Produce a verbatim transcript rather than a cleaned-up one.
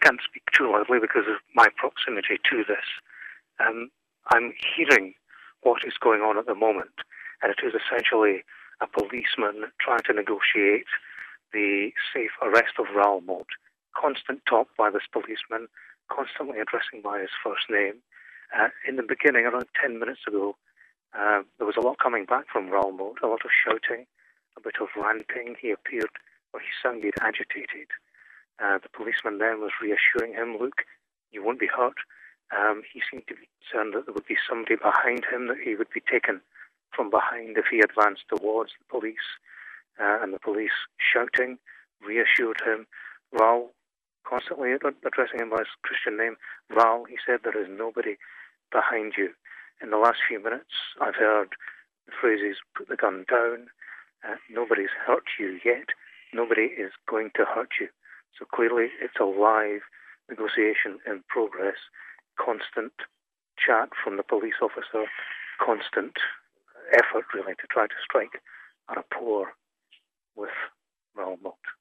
can't speak too loudly because of my proximity to this. Um, I'm hearing what is going on at the moment, and it is essentially a policeman trying to negotiate the safe arrest of Raoul Moat. Constant talk by this policeman, constantly addressing by his first name. Uh, in the beginning, around ten minutes ago, uh, there was a lot coming back from Raoul Moat, a lot of shouting, a bit of ranting. He appeared, or he sounded agitated. Uh, the policeman then was reassuring him, look, you won't be hurt. Um, he seemed to be concerned that there would be somebody behind him, that he would be taken from behind if he advanced towards the police. Uh, and the police shouting reassured him. Raoul, constantly addressing him by his Christian name, Raoul, he said, there is nobody behind you. In the last few minutes, I've heard the phrases, put the gun down, uh, nobody's hurt you yet, nobody is going to hurt you. So clearly it's a live negotiation in progress, constant chat from the police officer, constant effort really to try to strike a rapport with Raoul Moat.